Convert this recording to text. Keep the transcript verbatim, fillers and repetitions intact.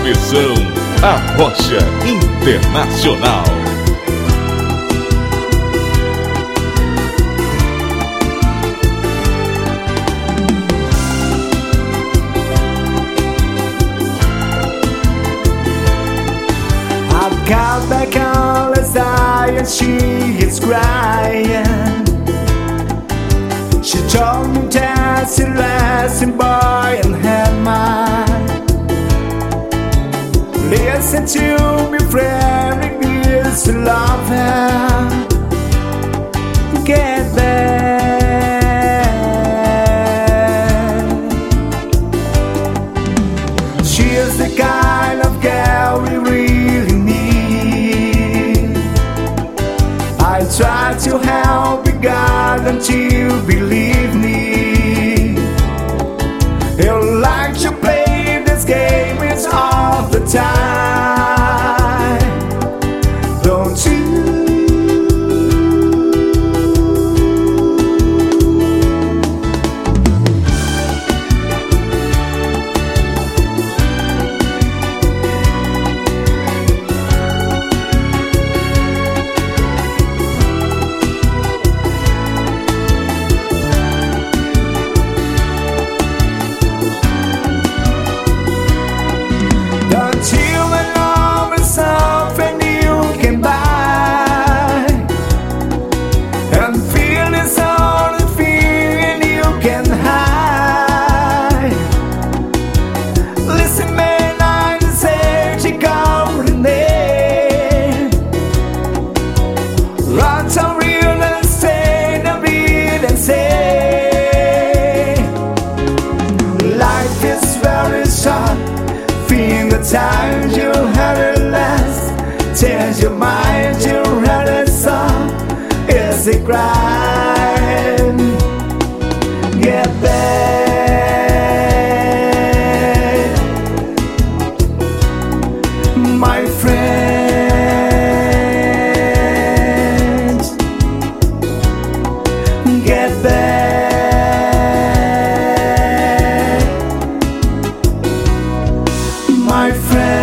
Travessão, a Rocha Internacional. I've got back on the side and she is crying. She told me that's the lesson, boy, and had mine. Listen to me, friend, it means to love her. Get back. She is the kind of girl we really need. I try to help you, God, until you believe me. You like to play this game, it's all the time, don't you? Times you had it last, change your mind, you had it song. It's a crime. Get back, my friend. Get back, my friend.